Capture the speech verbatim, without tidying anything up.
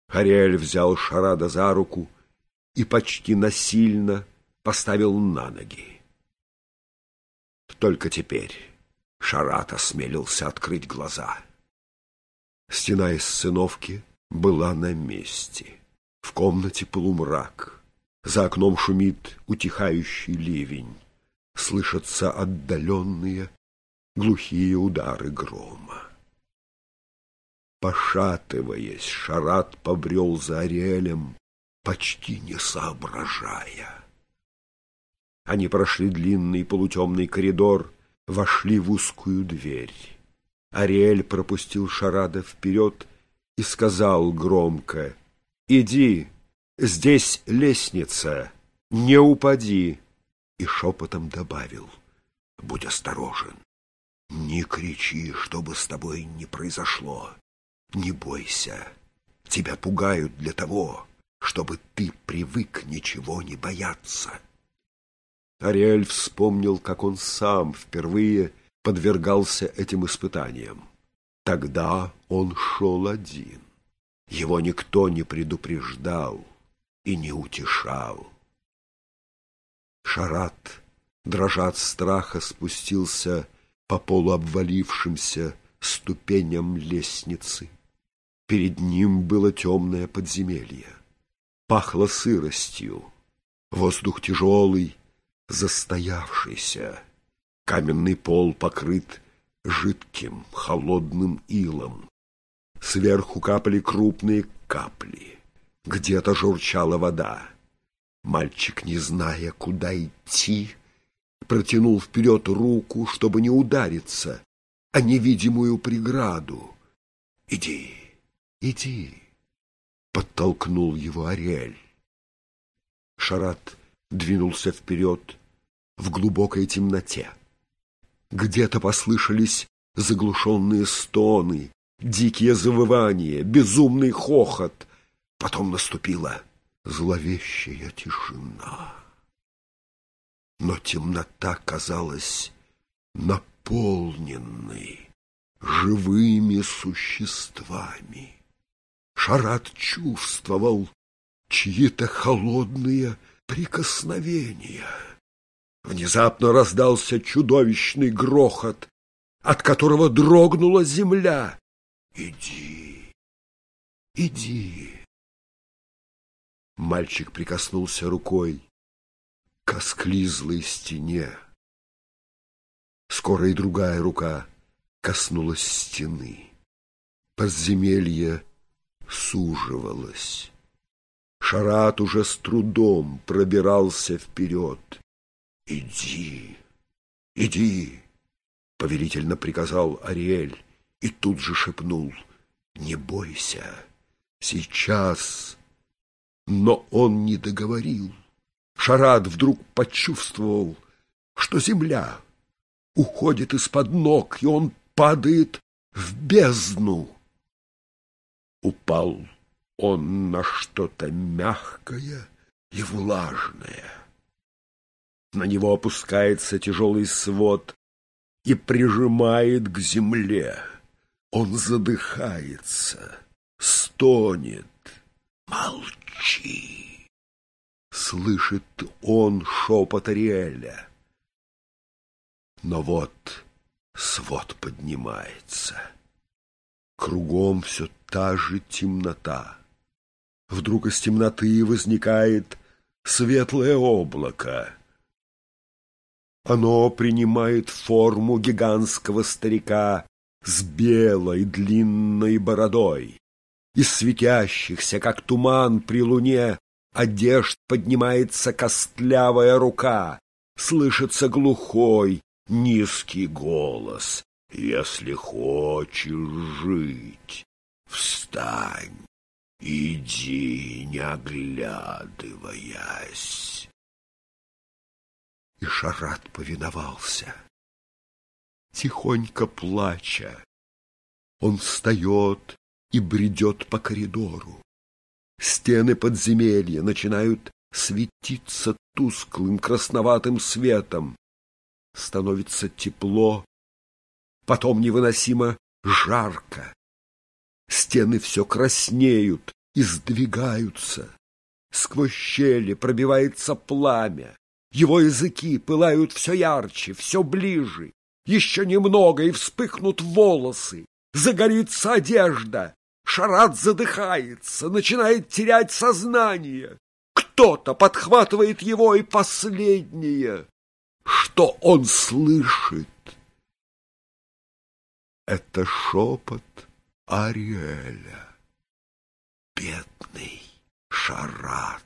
Ариэль взял Шарада за руку и почти насильно поставил на ноги. Только теперь Шарад осмелился открыть глаза. Стена из циновки была на месте. В комнате полумрак. За окном шумит утихающий ливень. Слышатся отдаленные глухие удары грома. Пошатываясь, Шарад побрел за Ариэлем, почти не соображая. Они прошли длинный полутемный коридор, вошли в узкую дверь. Ариэль пропустил Шарада вперед и сказал громко: «Иди, здесь лестница, не упади!» И шепотом добавил: «Будь осторожен, не кричи, что бы с тобой ни произошло. Не бойся, тебя пугают для того, чтобы ты привык ничего не бояться». Ариэль вспомнил, как он сам впервые подвергался этим испытаниям. Тогда он шел один. Его никто не предупреждал и не утешал. Шарад, дрожа от страха, спустился по полуобвалившимся ступеням лестницы. Перед ним было темное подземелье. Пахло сыростью. Воздух тяжелый, застоявшийся. Каменный пол покрыт жидким, холодным илом. Сверху капали крупные капли. Где-то журчала вода. Мальчик, не зная, куда идти, протянул вперед руку, чтобы не удариться о невидимую преграду. «Иди, иди!» — подтолкнул его Ариэль. Шарад двинулся вперед в глубокой темноте. Где-то послышались заглушенные стоны, дикие завывания, безумный хохот. Потом наступила зловещая тишина. Но темнота казалась наполненной живыми существами. Шарад чувствовал чьи-то холодные прикосновения. Внезапно раздался чудовищный грохот, от которого дрогнула земля. «Иди, иди!» Мальчик прикоснулся рукой к осклизлой стене. Скоро и другая рука коснулась стены. Подземелье суживалось. Шарад уже с трудом пробирался вперед. «Иди, иди!» — повелительно приказал Ариэль и тут же шепнул: «Не бойся, сейчас!» Но он не договорил. Шарад вдруг почувствовал, что земля уходит из-под ног, и он падает в бездну. Упал он на что-то мягкое и влажное. На него опускается тяжелый свод и прижимает к земле. Он задыхается, стонет. «Молчи!» — слышит он шепот Ариэля. Но вот свод поднимается. Кругом все та же темнота. Вдруг из темноты возникает светлое облако. Оно принимает форму гигантского старика с белой длинной бородой. Из светящихся, как туман при луне, одежд поднимается костлявая рука. Слышится глухой, низкий голос: «Если хочешь жить, встань, иди, не оглядываясь». И Шарад повиновался. Тихонько плача, он встает и бредет по коридору. Стены подземелья начинают светиться тусклым красноватым светом. Становится тепло, потом невыносимо жарко. Стены все краснеют, и сдвигаются. Сквозь щели пробивается пламя. Его языки пылают все ярче, все ближе. Еще немного, и вспыхнут волосы. Загорится одежда. Шарад задыхается, начинает терять сознание. Кто-то подхватывает его, и последнее, что он слышит, это шепот Ариэля. Бедный Шарад.